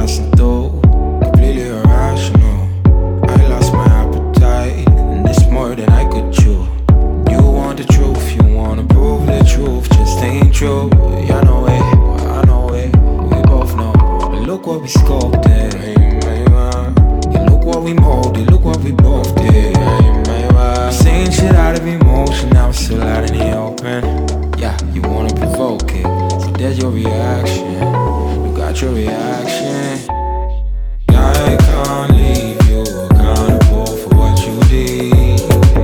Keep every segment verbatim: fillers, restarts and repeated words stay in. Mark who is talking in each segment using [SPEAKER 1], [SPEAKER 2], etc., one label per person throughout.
[SPEAKER 1] passing through, completely irrational. I lost my appetite, and it's more than I could chew. You want the truth, you wanna prove the truth, just ain't true. You know it, I know it, we both know. But look what we sculpted, yeah, look what we molded, look what we both did. I'm saying shit out of emotion, now it's still out in the open. Yeah, you wanna provoke it, so there's your reaction. You got your reaction. I can't leave you accountable for what you did.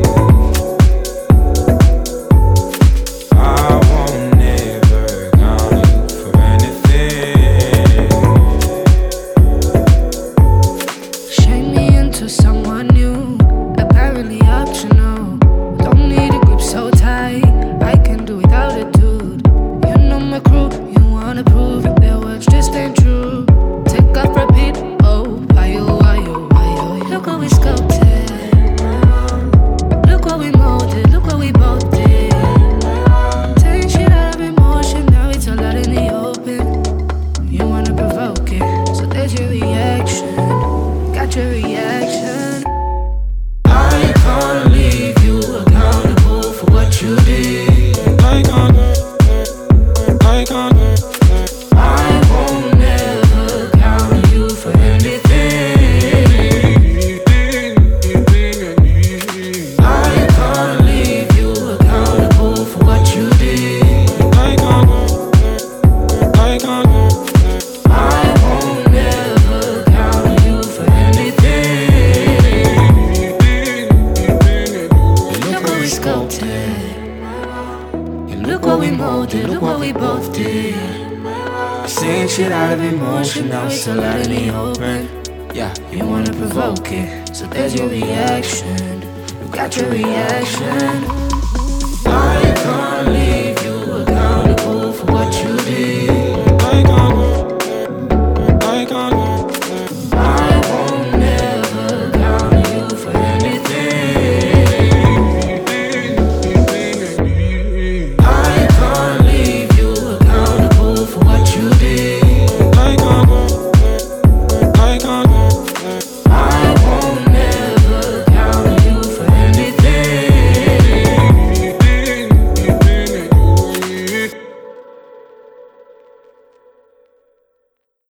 [SPEAKER 1] I won't never count you for anything.
[SPEAKER 2] Shake me into someone new, apparently optional. Don't need a grip so tight, I can do without it, dude. You know my crew, you wanna prove it, their words just ain't true. Take off, repeat, oh, why you, why you, why you? Look what we sculpted, look what we molded, look what we both did. Take shit out of emotion, now it's all out in the open. You wanna provoke it, so there's your reaction. Got your reaction.
[SPEAKER 1] I can't leave you accountable for what you did. I can't, I can't, I won't never count you for anything. I can't leave you accountable for what you did. I can't, I can't, I won't never count you for anything.
[SPEAKER 2] Look what we sculpted, look what we molded, look what we both did.
[SPEAKER 1] Saying shit out of emotion, now it's still out in the open. Yeah,
[SPEAKER 2] You wanna provoke it, so there's your reaction. You got your reaction.
[SPEAKER 1] I can't leave